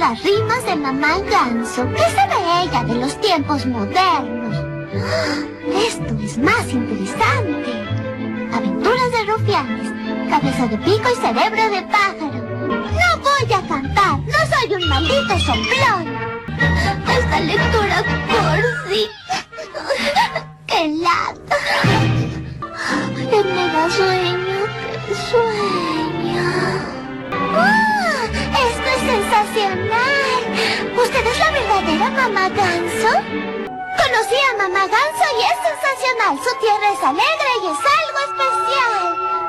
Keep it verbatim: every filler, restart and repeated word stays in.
las rimas de Mamá Ganso. ¿Qué sabe ella de los tiempos modernos? Esto es más interesante. Aventuras de rufianes, cabeza de pico y cerebro de pájaro. No voy a cantar, no soy un maldito soplón. Esta lectura cursi. ¡Qué lata! Que me da sueño, qué sueño. ¡Ah! ¡Esto es sensacional! ¿Usted es la verdadera Mamá Ganso? Conocí a Mamá Ganso y es sensacional. Su tierra es alegre y es algo especial.